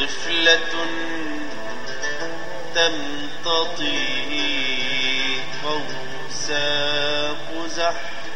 طفلة تمتطي قوس قزح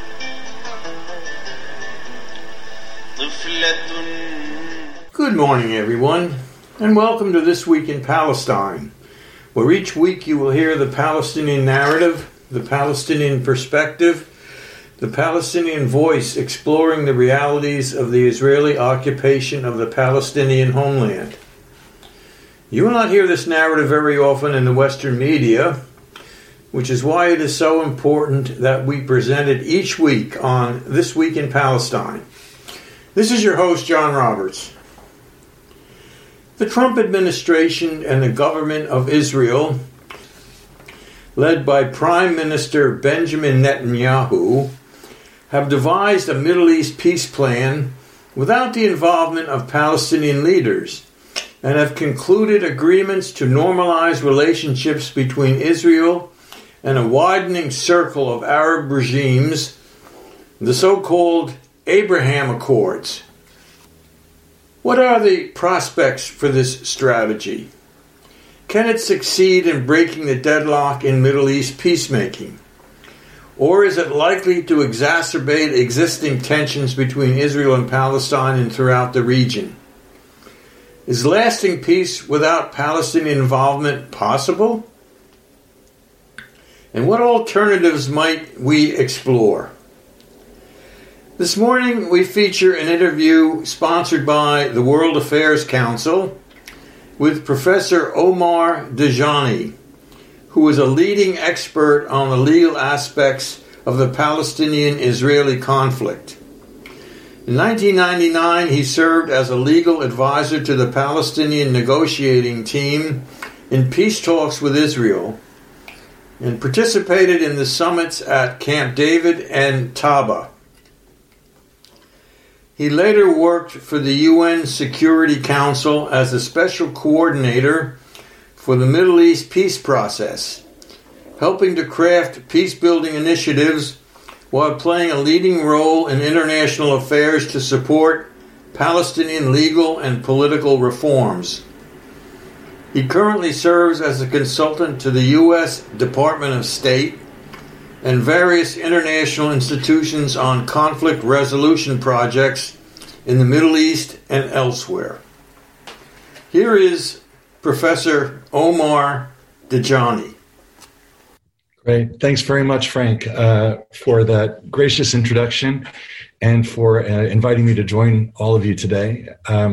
Good morning, everyone, and welcome to This Week in Palestine, where each week you will hear the Palestinian narrative, the Palestinian perspective, the Palestinian voice exploring the realities of the Israeli occupation of the Palestinian homeland. You will not hear this narrative very often in the Western media, which is why it is so important that we present it each week on This Week in Palestine. This is your host, John Roberts. The Trump administration and the government of Israel, led by Prime Minister Benjamin Netanyahu, have devised a Middle East peace plan without the involvement of Palestinian leaders and have concluded agreements to normalize relationships between Israel and a widening circle of Arab regimes, the so-called Abraham Accords. What are the prospects for this strategy? Can it succeed in breaking the deadlock in Middle East peacemaking? Or is it likely to exacerbate existing tensions between Israel and Palestine and throughout the region? Is lasting peace without Palestinian involvement possible? And what alternatives might we explore? This morning we feature an interview sponsored by the World Affairs Council with Professor Omar Dajani, who is a leading expert on the legal aspects of the Palestinian-Israeli conflict. In 1999, he served as a legal advisor to the Palestinian negotiating team in peace talks with Israel and participated in the summits at Camp David and Taba. He later worked for the UN Security Council as a special coordinator for the Middle East peace process, helping to craft peace-building initiatives while playing a leading role in international affairs to support Palestinian legal and political reforms. He currently serves as a consultant to the U.S. Department of State and various international institutions on conflict resolution projects in the Middle East and elsewhere. Here is Professor Omar Dajani. Great. Thanks very much, Frank, for that gracious introduction and for inviting me to join all of you today.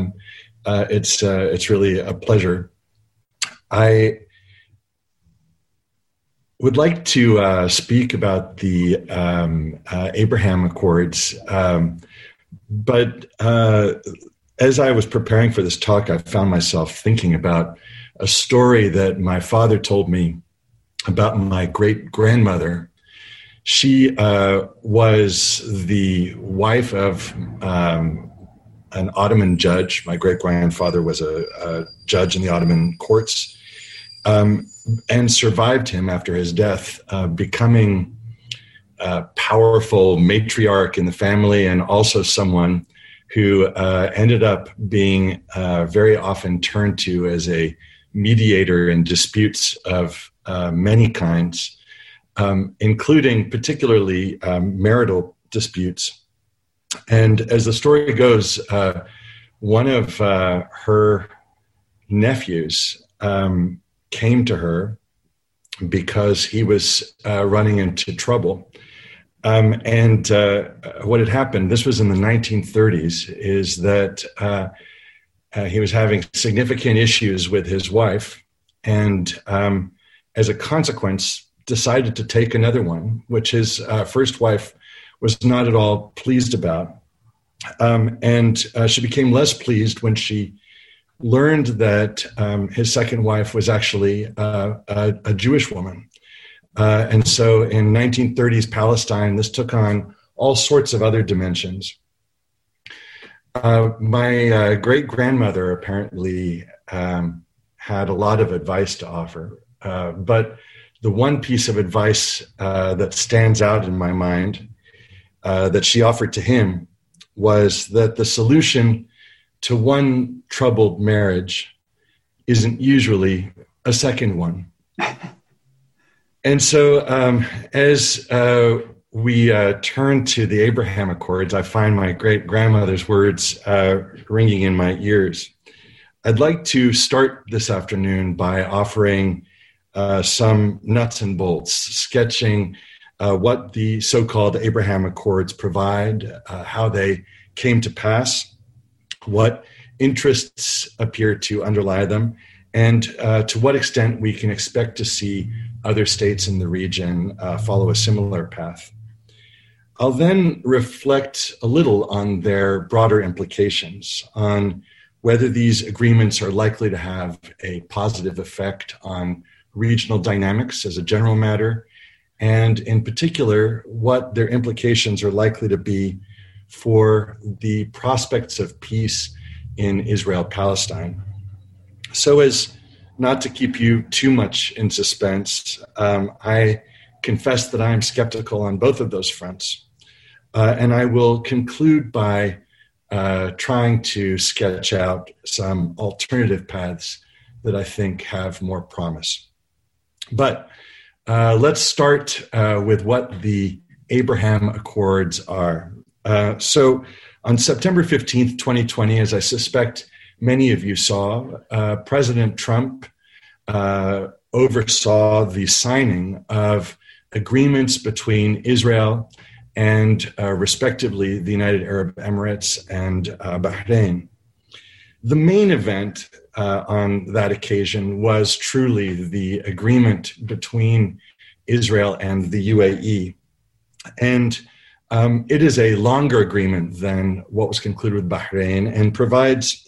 It's really a pleasure. I would like to speak about the Abraham Accords, but as I was preparing for this talk, I found myself thinking about a story that my father told me about my great-grandmother. She was the wife of an Ottoman judge. My great-grandfather was a judge in the Ottoman courts, and survived him after his death, becoming a powerful matriarch in the family and also someone who ended up being very often turned to as a mediator in disputes of many kinds, including particularly marital disputes. And as the story goes, one of her nephews came to her because he was running into trouble. And what had happened, this was in the 1930s, is that he was having significant issues with his wife, and as a consequence, decided to take another one, which his first wife was not at all pleased about. And she became less pleased when she learned that his second wife was actually a Jewish woman. And so in 1930s Palestine, this took on all sorts of other dimensions. My great-grandmother apparently had a lot of advice to offer, but the one piece of advice that stands out in my mind that she offered to him was that the solution to one troubled marriage isn't usually a second one. And so as we turn to the Abraham Accords, I find my great-grandmother's words ringing in my ears. I'd like to start this afternoon by offering some nuts and bolts, sketching what the so-called Abraham Accords provide, how they came to pass, what interests appear to underlie them, and to what extent we can expect to see other states in the region follow a similar path. I'll then reflect a little on their broader implications, on whether these agreements are likely to have a positive effect on regional dynamics as a general matter, and in particular, what their implications are likely to be for the prospects of peace in Israel-Palestine. So as not to keep you too much in suspense, I confess that I am skeptical on both of those fronts. And I will conclude by trying to sketch out some alternative paths that I think have more promise. But let's start with what the Abraham Accords are. So on September 15th, 2020, as I suspect many of you saw, President Trump oversaw the signing of agreements between Israel and respectively the United Arab Emirates and Bahrain. The main event on that occasion was truly the agreement between Israel and the UAE. And it is a longer agreement than what was concluded with Bahrain and provides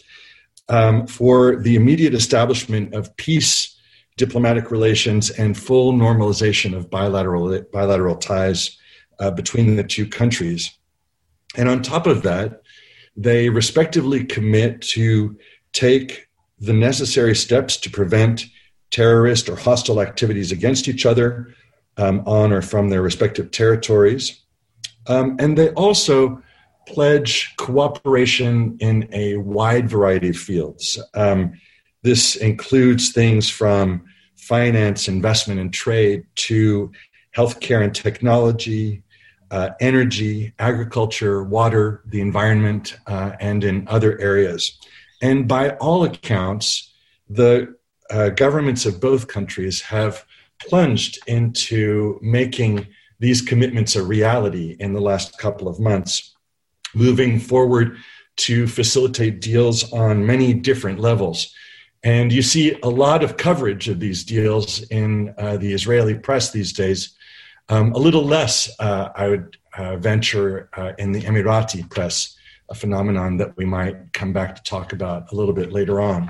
for the immediate establishment of peace, diplomatic relations, and full normalization of bilateral ties between the two countries. And on top of that, they respectively commit to take the necessary steps to prevent terrorist or hostile activities against each other on or from their respective territories. And they also pledge cooperation in a wide variety of fields. This includes things from finance, investment, and trade to healthcare and technology, energy, agriculture, water, the environment, and in other areas. And by all accounts, the governments of both countries have plunged into making these commitments a reality in the last couple of months, moving forward to facilitate deals on many different levels. And you see a lot of coverage of these deals in the Israeli press these days, a little less, I would venture, in the Emirati press, a phenomenon that we might come back to talk about a little bit later on.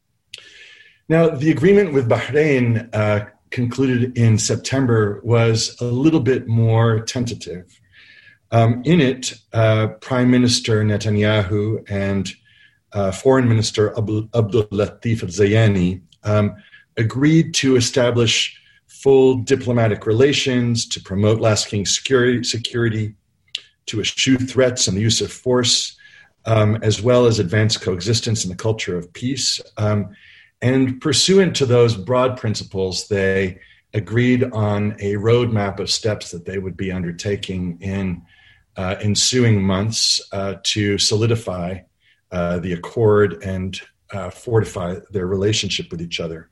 Now, the agreement with Bahrain concluded in September was a little bit more tentative. In it, Prime Minister Netanyahu and Foreign Minister Abdul Latif al-Zayani agreed to establish full diplomatic relations, to promote lasting security, to eschew threats and the use of force, as well as advance coexistence in the culture of peace. And pursuant to those broad principles, they agreed on a roadmap of steps that they would be undertaking in ensuing months to solidify the accord and fortify their relationship with each other.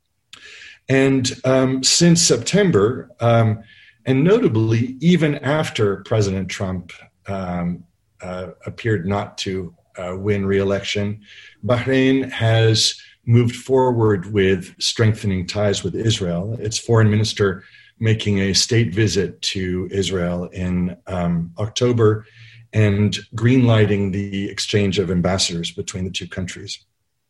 And since September, and notably even after President Trump appeared not to win re-election, Bahrain has moved forward with strengthening ties with Israel. Its foreign minister making a state visit to Israel in October and greenlighting the exchange of ambassadors between the two countries.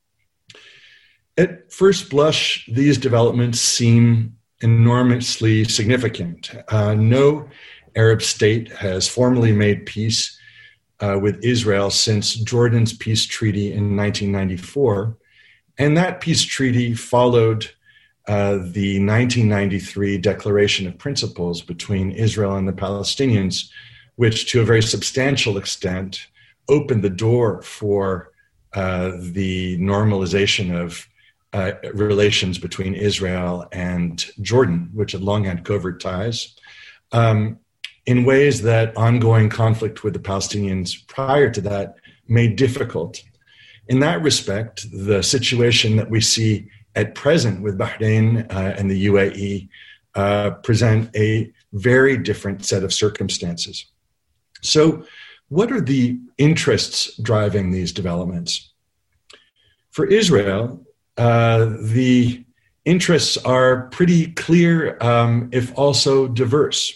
At first blush, these developments seem enormously significant. No Arab state has formally made peace with Israel since Jordan's peace treaty in 1994. And that peace treaty followed the 1993 Declaration of Principles between Israel and the Palestinians, which to a very substantial extent opened the door for the normalization of relations between Israel and Jordan, which had long had covert ties, in ways that ongoing conflict with the Palestinians prior to that made difficult. In that respect, the situation that we see at present with Bahrain and the UAE present a very different set of circumstances. So, what are the interests driving these developments? For Israel, the interests are pretty clear, if also diverse.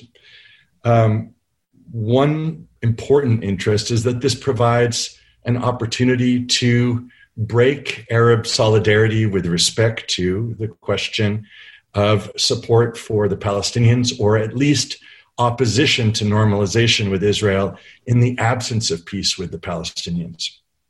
One important interest is that this provides an opportunity to break Arab solidarity with respect to the question of support for the Palestinians, or at least opposition to normalization with Israel in the absence of peace with the Palestinians.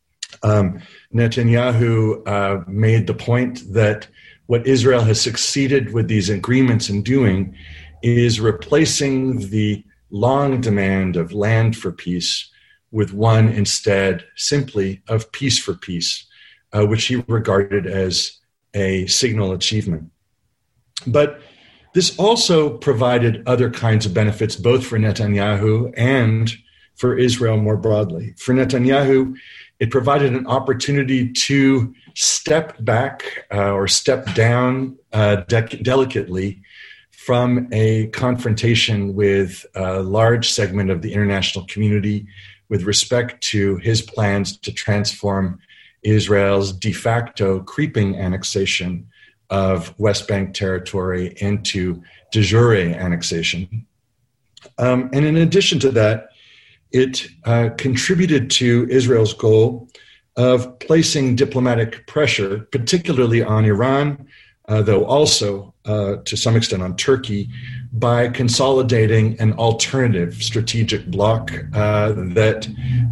Netanyahu made the point that what Israel has succeeded with these agreements in doing is replacing the long demand of land for peace with one instead simply of peace for peace, which he regarded as a signal achievement. But this also provided other kinds of benefits, both for Netanyahu and for Israel more broadly. For Netanyahu, it provided an opportunity to step back or step down delicately from a confrontation with a large segment of the international community with respect to his plans to transform Israel's de facto creeping annexation of West Bank territory into de jure annexation. And in addition to that, it contributed to Israel's goal of placing diplomatic pressure, particularly on Iran, though also to some extent on Turkey, by consolidating an alternative strategic bloc that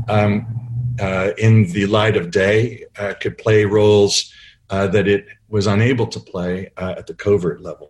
in the light of day could play roles that it was unable to play at the covert level.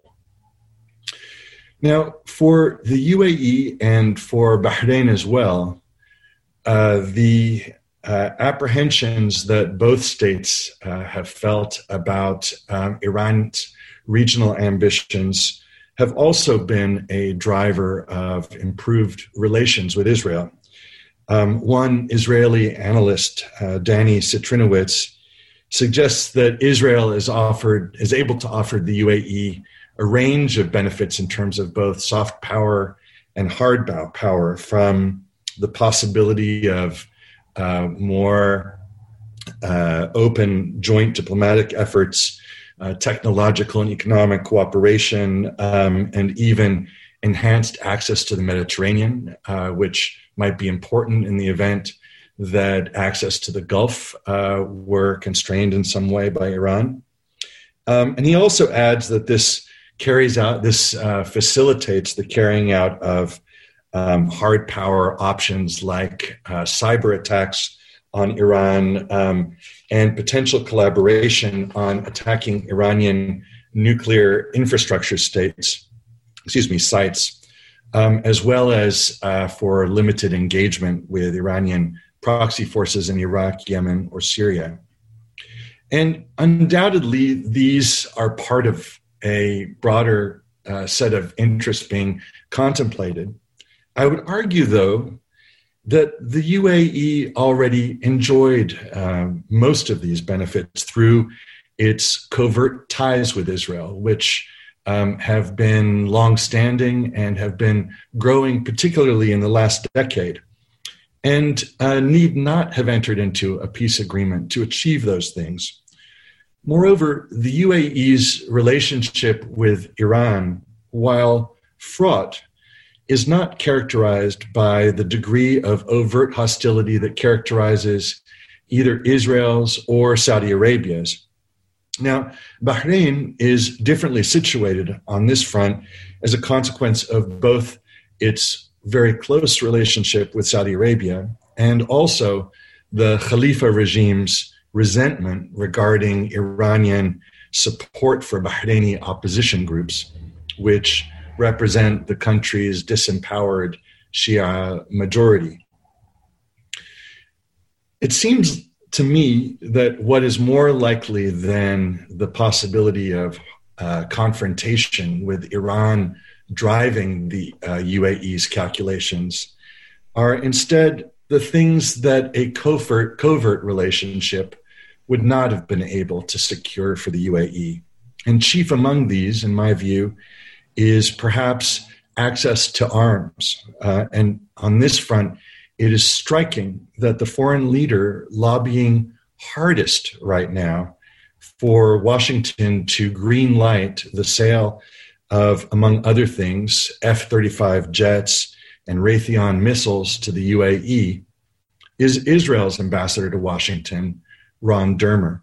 Now, for the UAE and for Bahrain as well, the apprehensions that both states have felt about Iran's regional ambitions have also been a driver of improved relations with Israel. One Israeli analyst, Danny Citrinowicz, suggests that Israel is able to offer the UAE a range of benefits in terms of both soft power and hard power, from the possibility of more open joint diplomatic efforts, technological and economic cooperation, and even enhanced access to the Mediterranean, which might be important in the event that access to the Gulf were constrained in some way by Iran. And he also adds that this facilitates the carrying out of hard power options like cyber attacks on Iran and potential collaboration on attacking Iranian nuclear infrastructure sites, as well as for limited engagement with Iranian proxy forces in Iraq, Yemen, or Syria. And undoubtedly, these are part of a broader set of interests being contemplated. I would argue, though, that the UAE already enjoyed most of these benefits through its covert ties with Israel, which have been longstanding and have been growing, particularly in the last decade, and need not have entered into a peace agreement to achieve those things. Moreover, the UAE's relationship with Iran, while fraught, is not characterized by the degree of overt hostility that characterizes either Israel's or Saudi Arabia's. Now, Bahrain is differently situated on this front as a consequence of both its very close relationship with Saudi Arabia and also the Khalifa regime's resentment regarding Iranian support for Bahraini opposition groups, which represent the country's disempowered Shia majority. It seems to me that what is more likely than the possibility of confrontation with Iran driving the UAE's calculations are instead the things that a covert relationship would not have been able to secure for the UAE. And chief among these, in my view, is perhaps access to arms. And on this front, it is striking that the foreign leader lobbying hardest right now for Washington to green light the sale of, among other things, F-35 jets and Raytheon missiles to the UAE is Israel's ambassador to Washington, Ron Dermer.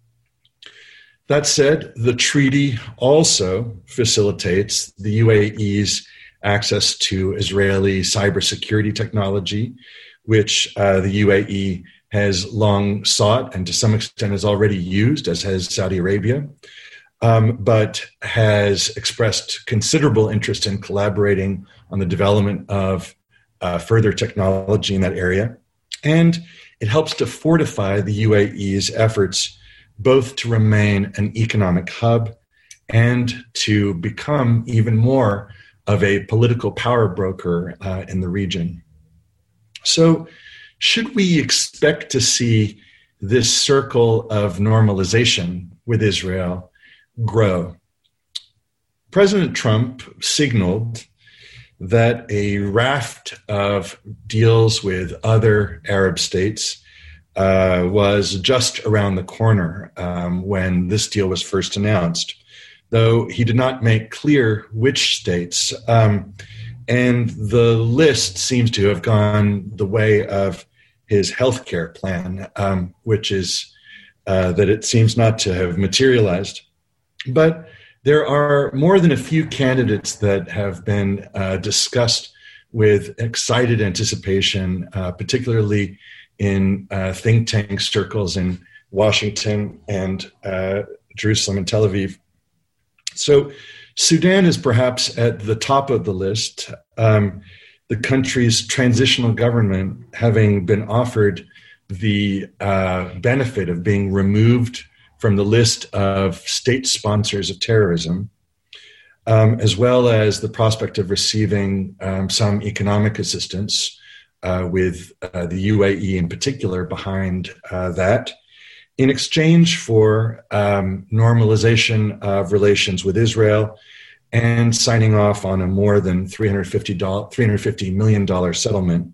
That said, the treaty also facilitates the UAE's access to Israeli cybersecurity technology, which the UAE has long sought and to some extent has already used, as has Saudi Arabia, but has expressed considerable interest in collaborating on the development of further technology in that area. And it helps to fortify the UAE's efforts both to remain an economic hub and to become even more of a political power broker in the region. So should we expect to see this circle of normalization with Israel grow? President Trump signaled that a raft of deals with other Arab states was just around the corner when this deal was first announced, though he did not make clear which states. And the list seems to have gone the way of his healthcare plan, which is that it seems not to have materialized. But there are more than a few candidates that have been discussed with excited anticipation, particularly in think tank circles in Washington and Jerusalem and Tel Aviv. So Sudan is perhaps at the top of the list. The country's transitional government having been offered the benefit of being removed from the list of state sponsors of terrorism, as well as the prospect of receiving some economic assistance with the UAE in particular behind that, in exchange for normalization of relations with Israel and signing off on a more than $350 million settlement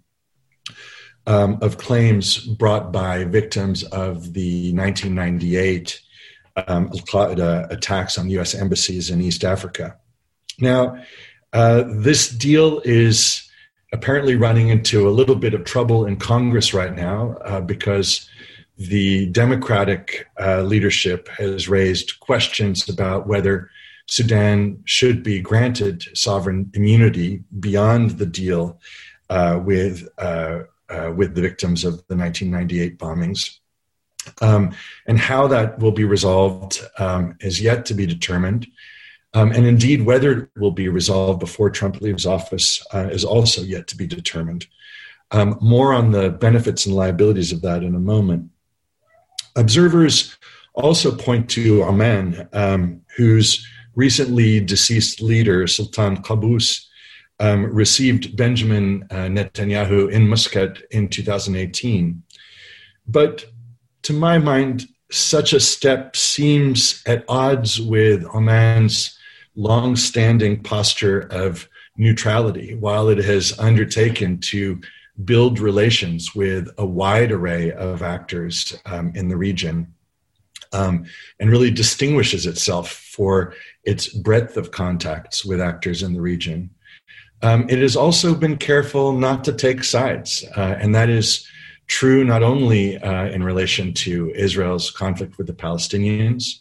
of claims brought by victims of the 1998 Al-Qaeda attacks on U.S. embassies in East Africa. Now, this deal is apparently running into a little bit of trouble in Congress right now because the Democratic leadership has raised questions about whether Sudan should be granted sovereign immunity beyond the deal with the victims of the 1998 bombings. And how that will be resolved is yet to be determined. And indeed, whether it will be resolved before Trump leaves office is also yet to be determined. More on the benefits and liabilities of that in a moment. Observers also point to Oman, whose recently deceased leader, Sultan Qaboos, received Benjamin Netanyahu in Muscat in 2018. But to my mind, such a step seems at odds with Oman's long-standing posture of neutrality, while it has undertaken to build relations with a wide array of actors in the region, and really distinguishes itself for its breadth of contacts with actors in the region. It has also been careful not to take sides, and that is true not only in relation to Israel's conflict with the Palestinians,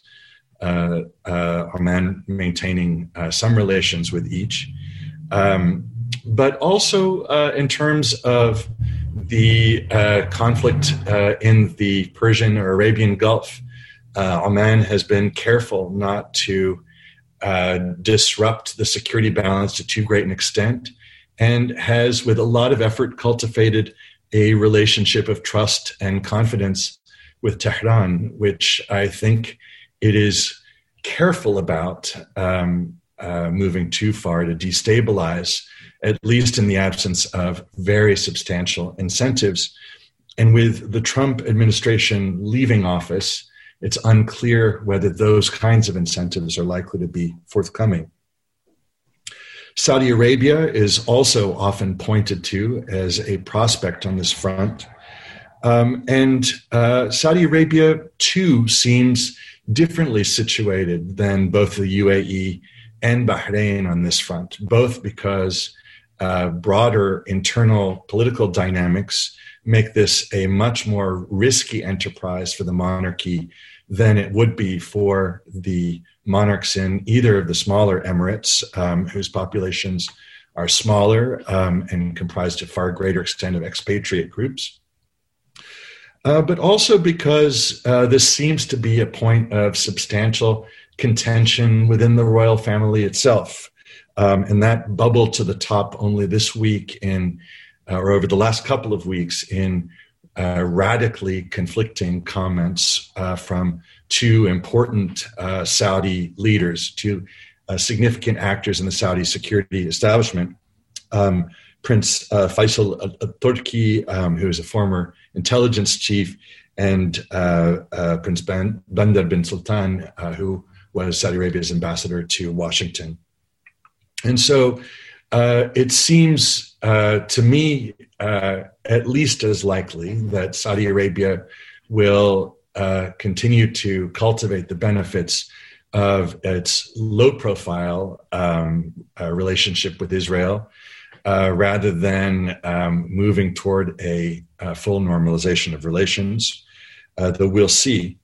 Oman maintaining some relations with each, but also in terms of the conflict in the Persian or Arabian Gulf. Oman has been careful not to disrupt the security balance to too great an extent, and has, with a lot of effort, cultivated a relationship of trust and confidence with Tehran, which I think it is careful about moving too far to destabilize, at least in the absence of very substantial incentives. And with the Trump administration leaving office, it's unclear whether those kinds of incentives are likely to be forthcoming. Saudi Arabia is also often pointed to as a prospect on this front. And Saudi Arabia, too, seems differently situated than both the UAE and Bahrain on this front, both because broader internal political dynamics make this a much more risky enterprise for the monarchy than it would be for the monarchs in either of the smaller emirates, whose populations are smaller and comprised to far greater extent of expatriate groups. But also because this seems to be a point of substantial contention within the royal family itself. And that bubbled to the top only this week or over the last couple of weeks in radically conflicting comments from two important Saudi leaders, two significant actors in the Saudi security establishment. Prince Faisal al-Turki, who is a former intelligence chief, and Prince Bandar bin Sultan, who was Saudi Arabia's ambassador to Washington. And so it seems to me at least as likely that Saudi Arabia will continue to cultivate the benefits of its low-profile relationship with Israel, rather than moving toward a full normalization of relations, though we'll see.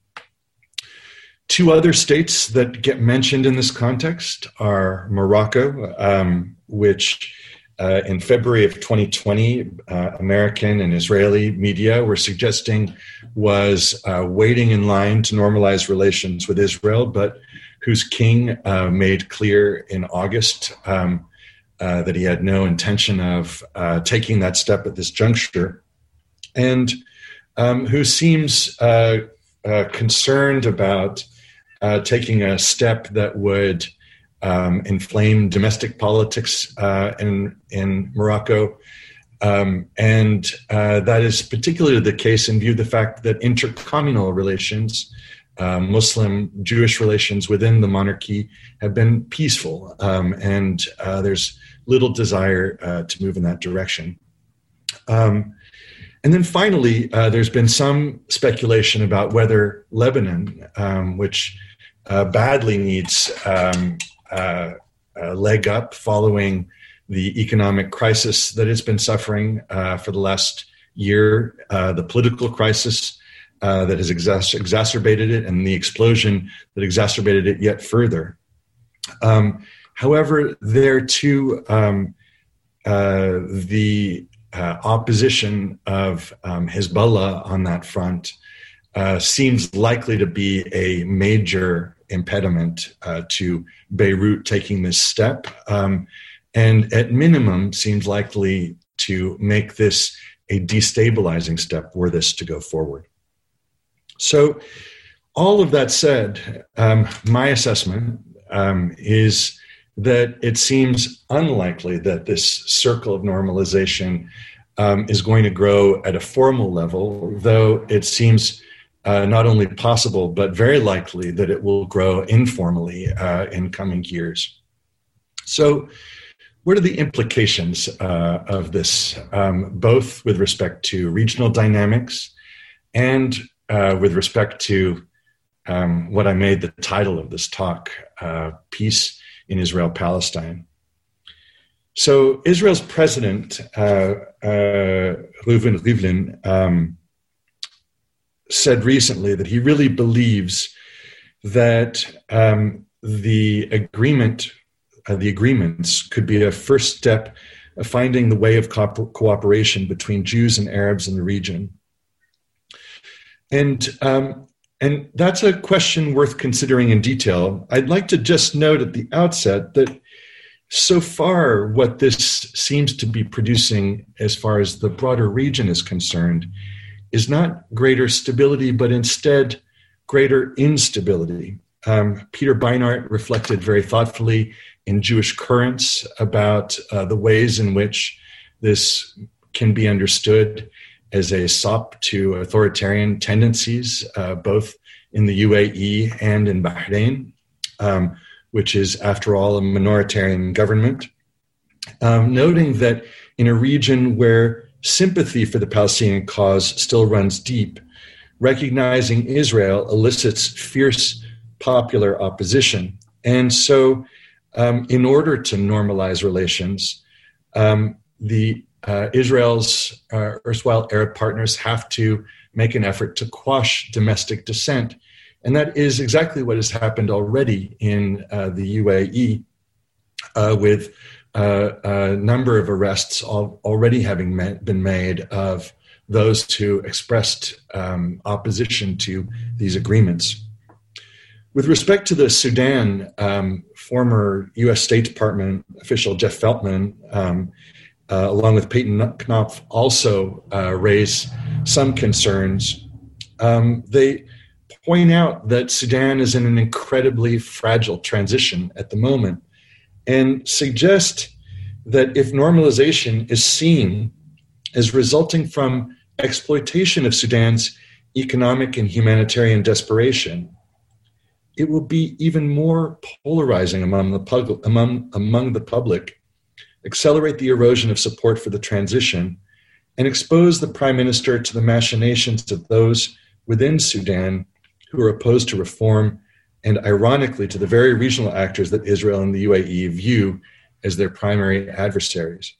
Two other states that get mentioned in this context are Morocco, which in February of 2020, American and Israeli media were suggesting was waiting in line to normalize relations with Israel, but whose king made clear in August that he had no intention of taking that step at this juncture, and who seems concerned about taking a step that would inflame domestic politics in Morocco. And that is particularly the case in view of the fact that intercommunal relations, Muslim-Jewish relations within the monarchy, have been peaceful, and there's little desire to move in that direction. And then finally, there's been some speculation about whether Lebanon, which badly needs a leg up following the economic crisis that it's been suffering for the last year, the political crisis that has exacerbated it, and the explosion that exacerbated it yet further. However, there too, the opposition of Hezbollah on that front seems likely to be a major impediment to Beirut taking this step, and at minimum seems likely to make this a destabilizing step were this to go forward. So all of that said, my assessment is that it seems unlikely that this circle of normalization is going to grow at a formal level, though it seems not only possible, but very likely that it will grow informally in coming years. So what are the implications of this, both with respect to regional dynamics and with respect to what I made the title of this talk, Peace in Israel-Palestine? So Israel's president, Reuven Rivlin, said recently that he really believes that the agreements could be a first step of finding the way of cooperation between Jews and Arabs in the region. And that's a question worth considering in detail. I'd like to just note at the outset that so far what this seems to be producing as far as the broader region is concerned is not greater stability, but instead greater instability. Peter Beinart reflected very thoughtfully in Jewish Currents about the ways in which this can be understood as a sop to authoritarian tendencies, both in the UAE and in Bahrain, which is, after all, a minoritarian government, noting that in a region where sympathy for the Palestinian cause still runs deep, recognizing Israel elicits fierce popular opposition. And so in order to normalize relations, Israel's erstwhile Arab partners have to make an effort to quash domestic dissent. And that is exactly what has happened already in the UAE, with a number of arrests already having been made of those who expressed opposition to these agreements. With respect to the Sudan, former U.S. State Department official Jeff Feltman, along with Peyton Knopf, also raised some concerns. They point out that Sudan is in an incredibly fragile transition at the moment, and suggest that if normalization is seen as resulting from exploitation of Sudan's economic and humanitarian desperation, it will be even more polarizing among the public, accelerate the erosion of support for the transition, and expose the prime minister to the machinations of those within Sudan who are opposed to reform, and ironically to the very regional actors that Israel and the UAE view as their primary adversaries.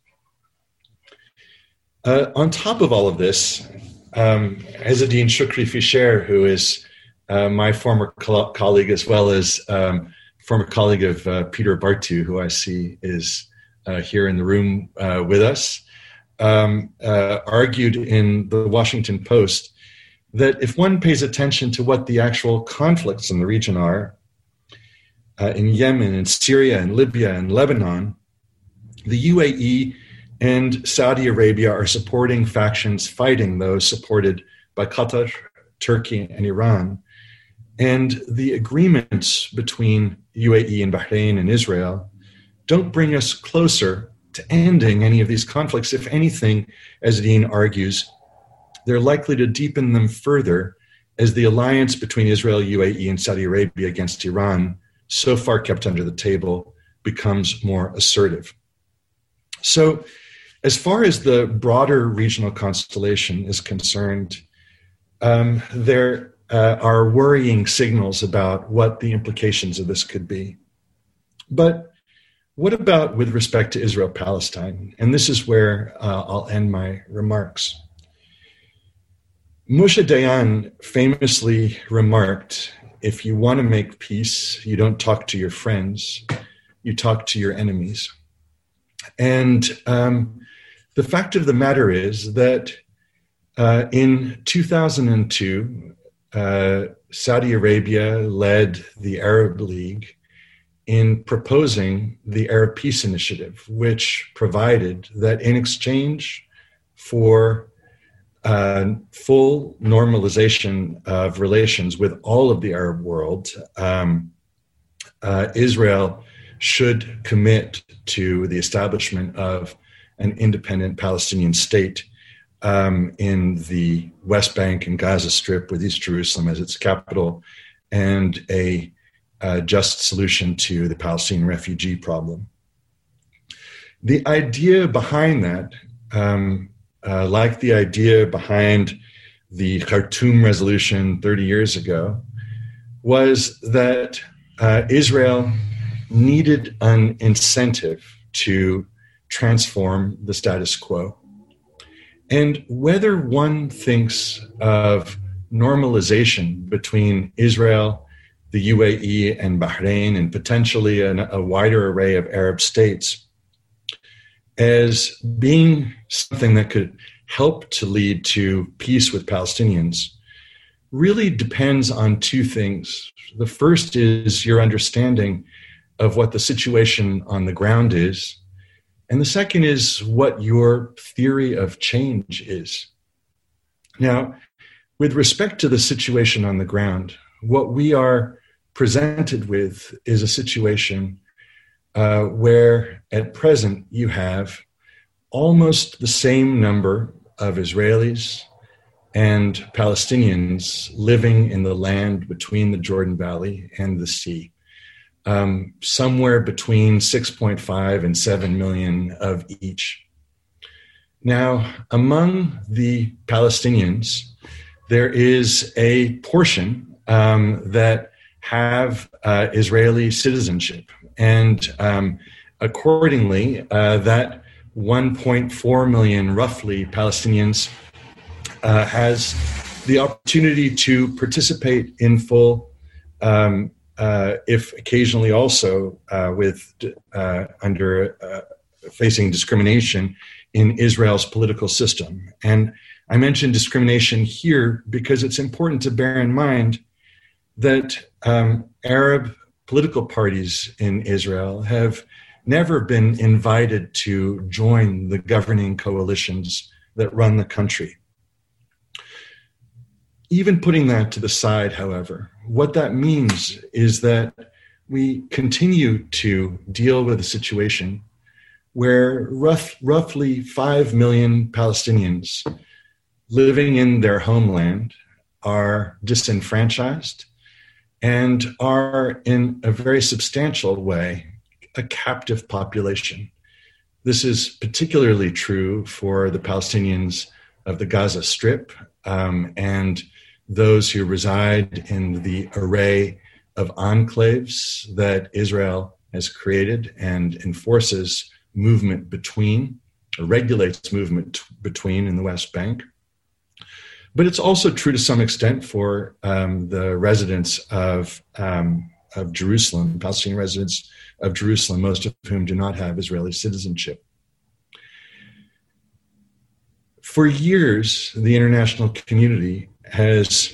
On top of all of this, Ezzedine Shukri Fisher, who is my former colleague, as well as former colleague of Peter Bartu, who I see is here in the room with us, argued in the Washington Post that if one pays attention to what the actual conflicts in the region are, in Yemen and Syria and Libya and Lebanon, the UAE and Saudi Arabia are supporting factions fighting those supported by Qatar, Turkey, and Iran. And the agreements between UAE and Bahrain and Israel don't bring us closer to ending any of these conflicts. If anything, as Dean argues, they're likely to deepen them further as the alliance between Israel, UAE, and Saudi Arabia against Iran, so far kept under the table, becomes more assertive. So, as far as the broader regional constellation is concerned, there are worrying signals about what the implications of this could be. But what about with respect to Israel-Palestine? And this is where I'll end my remarks. Moshe Dayan famously remarked, if you want to make peace, you don't talk to your friends, you talk to your enemies. And the fact of the matter is that in 2002, Saudi Arabia led the Arab League in proposing the Arab Peace Initiative, which provided that in exchange for full normalization of relations with all of the Arab world, Israel should commit to the establishment of an independent Palestinian state in the West Bank and Gaza Strip with East Jerusalem as its capital, and a just solution to the Palestinian refugee problem. The idea behind that, like the idea behind the Khartoum resolution 30 years ago, was that Israel needed an incentive to transform the status quo. And whether one thinks of normalization between Israel, the UAE, and Bahrain, and potentially a wider array of Arab states as being something that could help to lead to peace with Palestinians, really depends on two things. The first is your understanding of what the situation on the ground is. And the second is what your theory of change is. Now, with respect to the situation on the ground, what we are presented with is a situation where at present you have almost the same number of Israelis and Palestinians living in the land between the Jordan Valley and the sea. Somewhere between 6.5 and 7 million of each. Now, among the Palestinians, there is a portion that have Israeli citizenship. And accordingly, that 1.4 million, roughly, Palestinians has the opportunity to participate in full, if occasionally also facing discrimination in Israel's political system. And I mention discrimination here because it's important to bear in mind that Arab political parties in Israel have never been invited to join the governing coalitions that run the country. Even putting that to the side, however, what that means is that we continue to deal with a situation where roughly 5 million Palestinians living in their homeland are disenfranchised and are in a very substantial way a captive population. This is particularly true for the Palestinians of the Gaza Strip and those who reside in the array of enclaves that Israel has created and enforces movement between, or regulates movement between in the West Bank. But it's also true to some extent for the residents of Jerusalem, Palestinian residents of Jerusalem, most of whom do not have Israeli citizenship. For years, the international community has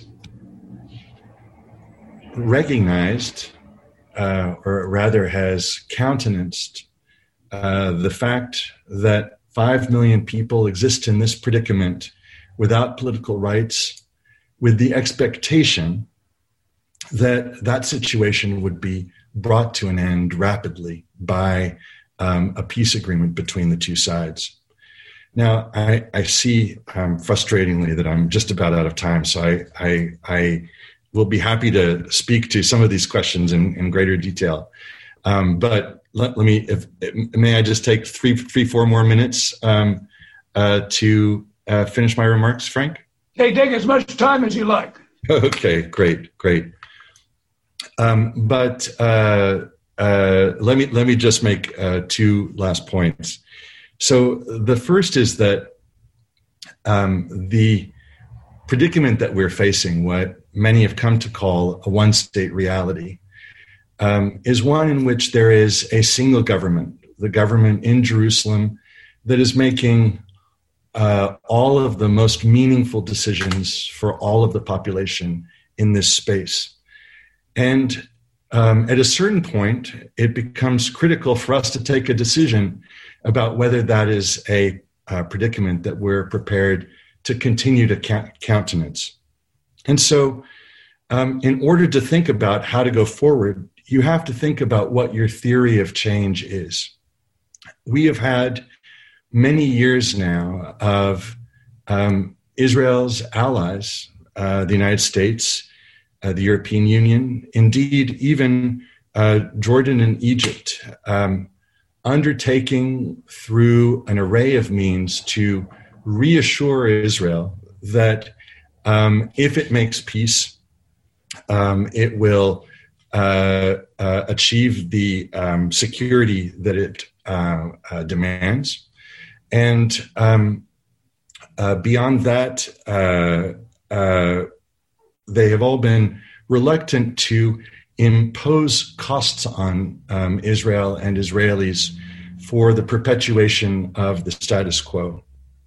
recognized, or rather has countenanced, the fact that 5 million people exist in this predicament without political rights, with the expectation that that situation would be brought to an end rapidly by a peace agreement between the two sides. Now, I see frustratingly that I'm just about out of time, so I will be happy to speak to some of these questions in greater detail. But let me, may I just take three, 4 more minutes to finish my remarks, Frank? Hey, take as much time as you like. Okay, great. But let me just make 2 last points. So the first is that the predicament that we're facing, what many have come to call a one-state reality, is one in which there is a single government, the government in Jerusalem, that is making all of the most meaningful decisions for all of the population in this space. And at a certain point, it becomes critical for us to take a decision about whether that is a predicament that we're prepared to continue to countenance. And so in order to think about how to go forward, you have to think about what your theory of change is. We have had many years now of Israel's allies, the United States, the European Union, indeed even Jordan and Egypt, undertaking through an array of means to reassure Israel that if it makes peace, it will achieve the security that it demands. And beyond that, they have all been reluctant to impose costs on Israel and Israelis for the perpetuation of the status quo.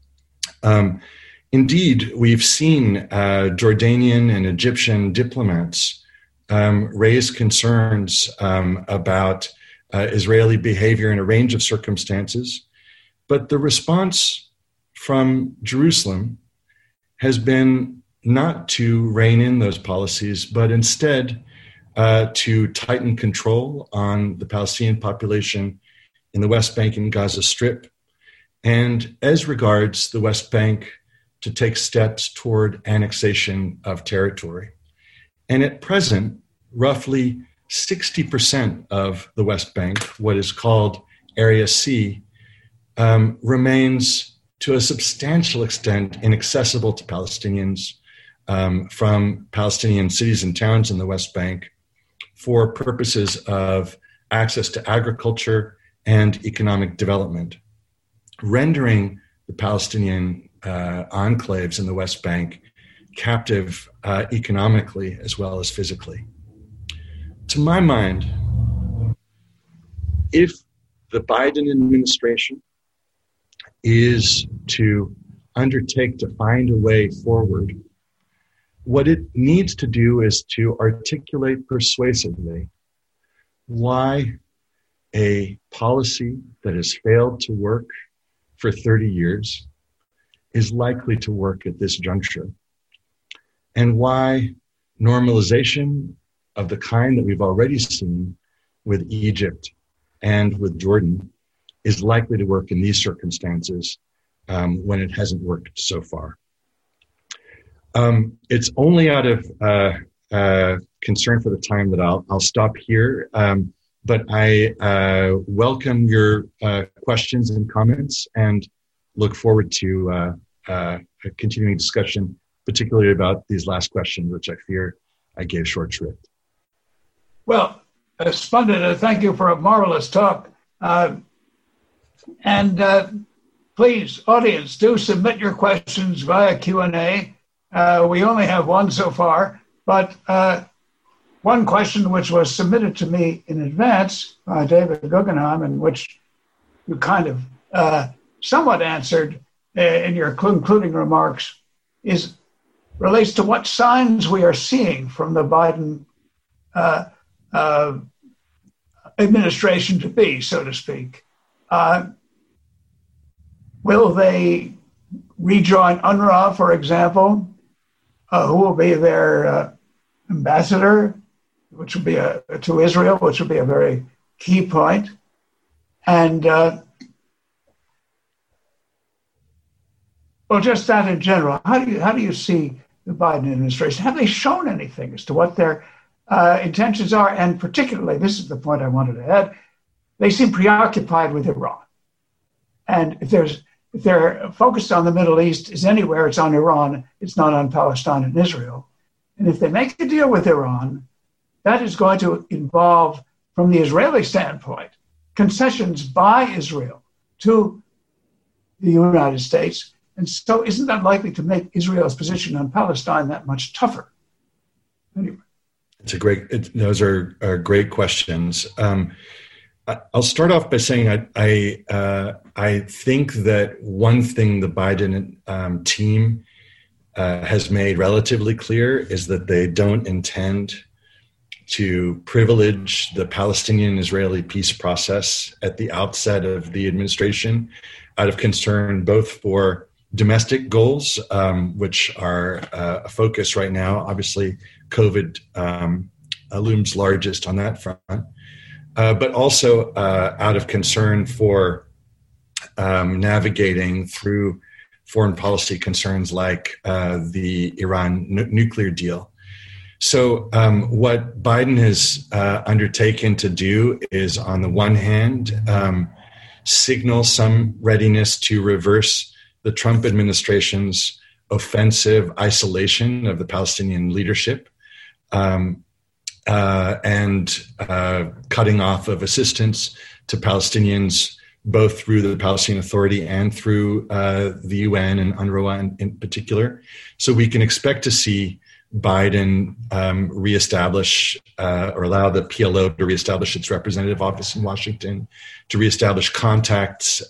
Indeed, we've seen Jordanian and Egyptian diplomats raise concerns about Israeli behavior in a range of circumstances, but the response from Jerusalem has been not to rein in those policies, but instead to tighten control on the Palestinian population in the West Bank and Gaza Strip, and as regards the West Bank, to take steps toward annexation of territory. And at present, roughly 60% of the West Bank, what is called Area C, remains to a substantial extent inaccessible to Palestinians from Palestinian cities and towns in the West Bank for purposes of access to agriculture and economic development, rendering the Palestinian enclaves in the West Bank captive economically as well as physically. To my mind, if the Biden administration is to undertake to find a way forward, what it needs to do is to articulate persuasively why a policy that has failed to work for 30 years is likely to work at this juncture, and why normalization of the kind that we've already seen with Egypt and with Jordan is likely to work in these circumstances when it hasn't worked so far. It's only out of concern for the time that I'll stop here, but I welcome your questions and comments and look forward to a continuing discussion, particularly about these last questions, which I fear I gave short shrift. Well, splendid. Thank you for a marvelous talk. And please, audience, do submit your questions via Q&A. We only have one so far, but one question which was submitted to me in advance by David Guggenheim, and which you kind of somewhat answered in your concluding remarks, relates to what signs we are seeing from the Biden administration to be, so to speak. Will they rejoin UNRWA, for example? Who will be their ambassador, which will be to Israel, which will be a very key point. And well, just that in general. How do you see the Biden administration? Have they shown anything as to what their intentions are? And particularly, this is the point I wanted to add, they seem preoccupied with Iran. And if they're focused on the Middle East is anywhere, it's on Iran, it's not on Palestine and Israel. And if they make a deal with Iran, that is going to involve, from the Israeli standpoint, concessions by Israel to the United States. And so isn't that likely to make Israel's position on Palestine that much tougher? Anyway. Those are great questions. I'll start off by saying I think that one thing the Biden team has made relatively clear is that they don't intend to privilege the Palestinian-Israeli peace process at the outset of the administration, out of concern both for domestic goals, which are a focus right now. Obviously, COVID looms largest on that front. But also out of concern for navigating through foreign policy concerns like the Iran nuclear deal. So what Biden has undertaken to do is, on the one hand, signal some readiness to reverse the Trump administration's offensive isolation of the Palestinian leadership, and cutting off of assistance to Palestinians, both through the Palestinian Authority and through the UN and UNRWA in particular. So we can expect to see Biden reestablish or allow the PLO to reestablish its representative office in Washington, to reestablish contacts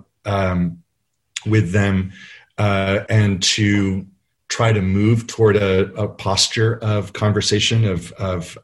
with them, and to try to move toward a posture of conversation, of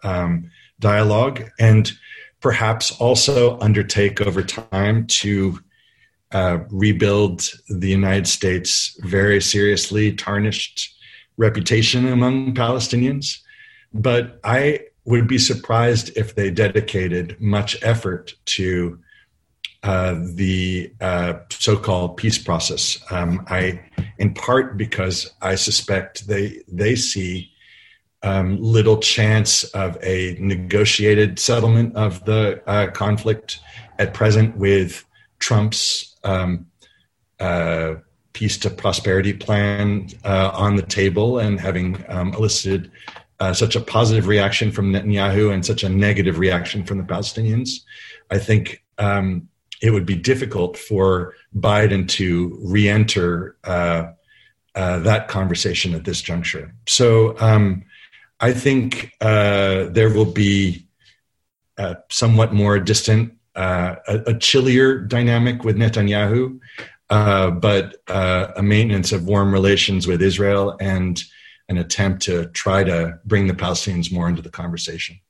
dialogue, and perhaps also undertake over time to rebuild the United States' very seriously tarnished reputation among Palestinians. But I would be surprised if they dedicated much effort to the so-called peace process. In part because I suspect they see little chance of a negotiated settlement of the conflict at present, with Trump's peace to prosperity plan on the table, and having elicited such a positive reaction from Netanyahu and such a negative reaction from the Palestinians. I think it would be difficult for Biden to re-enter that conversation at this juncture. So I think there will be a somewhat more distant, a chillier dynamic with Netanyahu, but a maintenance of warm relations with Israel and an attempt to try to bring the Palestinians more into the conversation.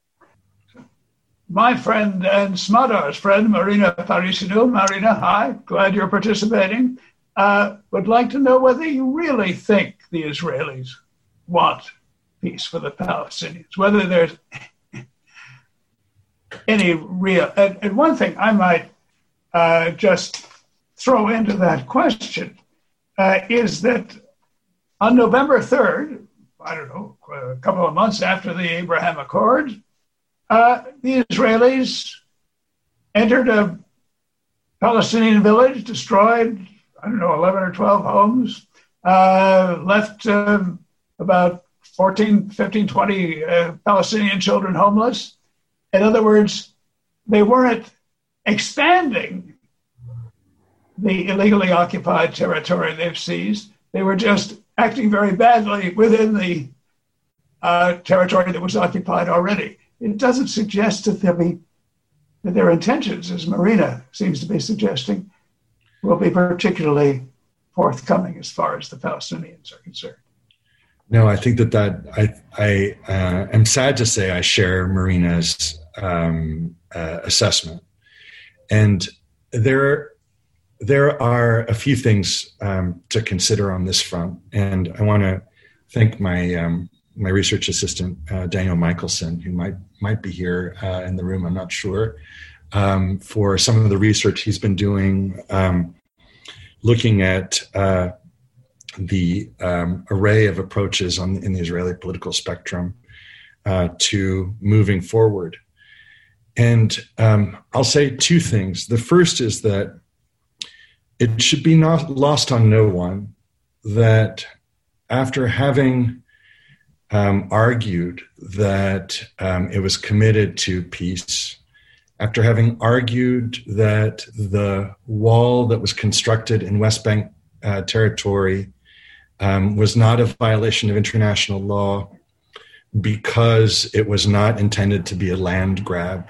My friend and Smadar's friend, Marina Parisidou. Marina, hi, glad you're participating. Would like to know whether you really think the Israelis want peace for the Palestinians, whether there's any real... And one thing I might just throw into that question is that on November 3rd, I don't know, a couple of months after the Abraham Accords, the Israelis entered a Palestinian village, destroyed, 11 or 12 homes, left about 14, 15, 20 Palestinian children homeless. In other words, they weren't expanding the illegally occupied territory they've seized. They were just acting very badly within the territory that was occupied already. It doesn't suggest that their intentions, as Marina seems to be suggesting, will be particularly forthcoming as far as the Palestinians are concerned. No, I think that I am sad to say I share Marina's assessment, and there are a few things to consider on this front, and I want to thank my research assistant, Daniel Michelson, who might be here in the room, I'm not sure, for some of the research he's been doing, looking at the array of approaches in the Israeli political spectrum to moving forward. And I'll say two things. The first is that it should be not lost on no one that after having argued that it was committed to peace, after having argued that the wall that was constructed in West Bank territory was not a violation of international law because it was not intended to be a land grab,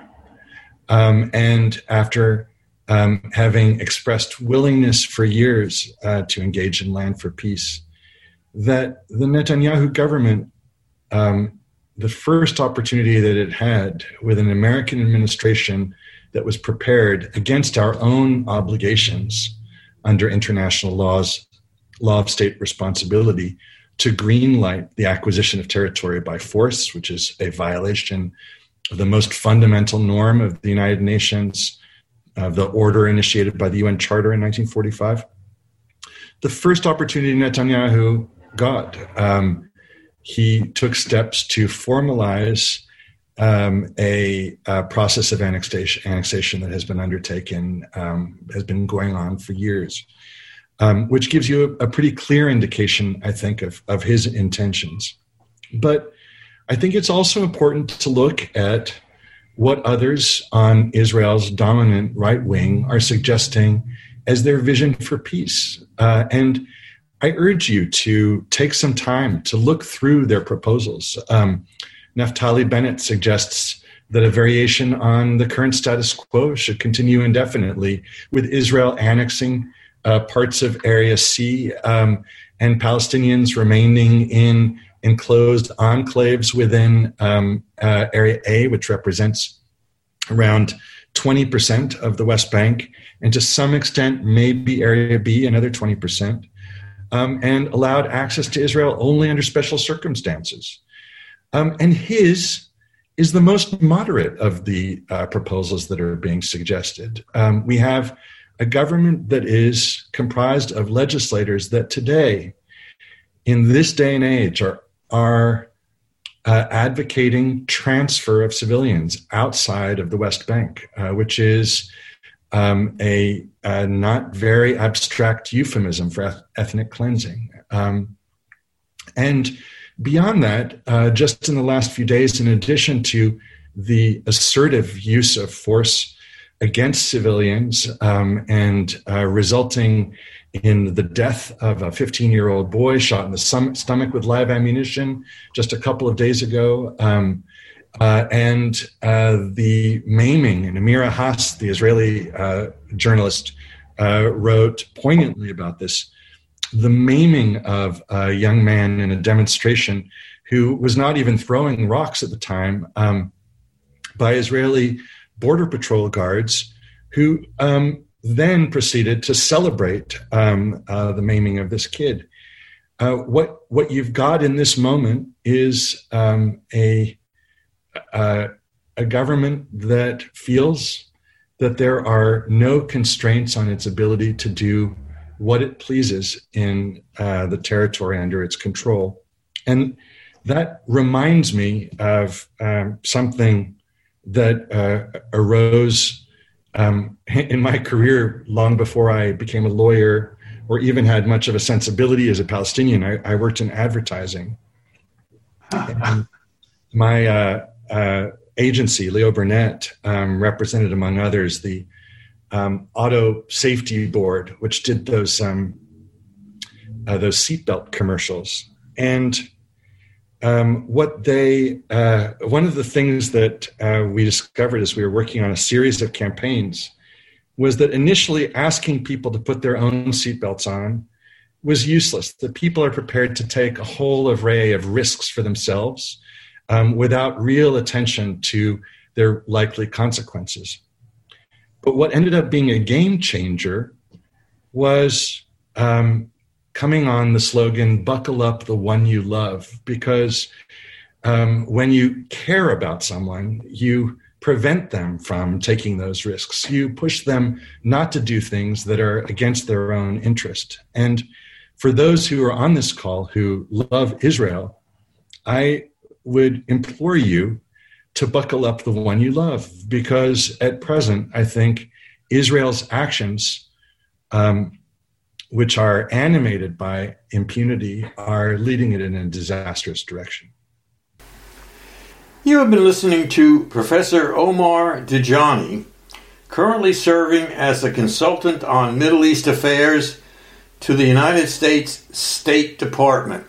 and after having expressed willingness for years to engage in land for peace, that the Netanyahu government, the first opportunity that it had with an American administration that was prepared against our own obligations under international law of state responsibility to greenlight the acquisition of territory by force, which is a violation of the most fundamental norm of the United Nations, of the order initiated by the UN Charter in 1945. The first opportunity Netanyahu got, he took steps to formalize a process of annexation that has been undertaken, has been going on for years, which gives you a pretty clear indication, I think, of his intentions. But I think it's also important to look at what others on Israel's dominant right wing are suggesting as their vision for peace. And I urge you to take some time to look through their proposals. Naftali Bennett suggests that a variation on the current status quo should continue indefinitely, with Israel annexing parts of Area C and Palestinians remaining in enclosed enclaves within Area A, which represents around 20% of the West Bank, and to some extent maybe Area B, another 20%, and allowed access to Israel only under special circumstances. And his is the most moderate of the proposals that are being suggested. We have a government that is comprised of legislators that today, in this day and age, are advocating transfer of civilians outside of the West Bank, which is a not very abstract euphemism for ethnic cleansing. And beyond that, just in the last few days, in addition to the assertive use of force against civilians and resulting in the death of a 15-year-old boy shot in the stomach with live ammunition just a couple of days ago, and the maiming, and Amira Haas, the Israeli journalist, wrote poignantly about this, the maiming of a young man in a demonstration who was not even throwing rocks at the time by Israeli Border Patrol guards who then proceeded to celebrate the maiming of this kid. What you've got in this moment is a government that feels that there are no constraints on its ability to do what it pleases in the territory under its control. And that reminds me of something that arose in my career long before I became a lawyer or even had much of a sensibility as a Palestinian. I worked in advertising. And my agency, Leo Burnett, represented, among others, the Auto Safety Board, which did those seatbelt commercials. And one of the things that we discovered as we were working on a series of campaigns was that initially asking people to put their own seatbelts on was useless, that people are prepared to take a whole array of risks for themselves without real attention to their likely consequences. But what ended up being a game changer was coming on the slogan, "Buckle up the one you love," because when you care about someone, you prevent them from taking those risks. You push them not to do things that are against their own interest. And for those who are on this call who love Israel, I would implore you to buckle up the one you love, because at present, I think Israel's actions, which are animated by impunity, are leading it in a disastrous direction. You have been listening to Professor Omar Dajani, currently serving as a consultant on Middle East affairs to the United States State Department.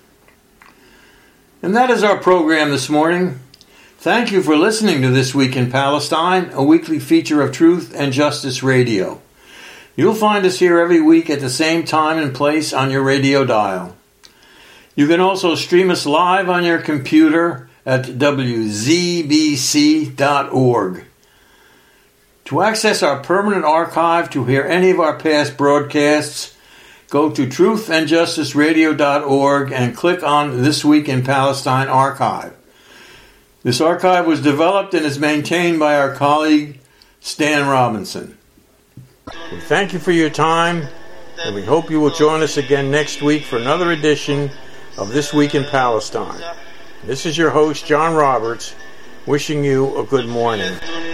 And that is our program this morning. Thank you for listening to This Week in Palestine, a weekly feature of Truth and Justice Radio. You'll find us here every week at the same time and place on your radio dial. You can also stream us live on your computer at wzbc.org. To access our permanent archive to hear any of our past broadcasts, go to truthandjusticeradio.org and click on This Week in Palestine archive. This archive was developed and is maintained by our colleague Stan Robinson. We thank you for your time, and we hope you will join us again next week for another edition of This Week in Palestine. This is your host, John Roberts, wishing you a good morning.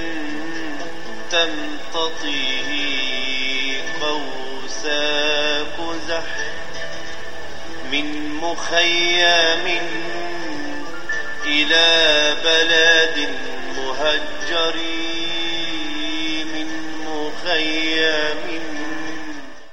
إلى بلد مهجر من مخيم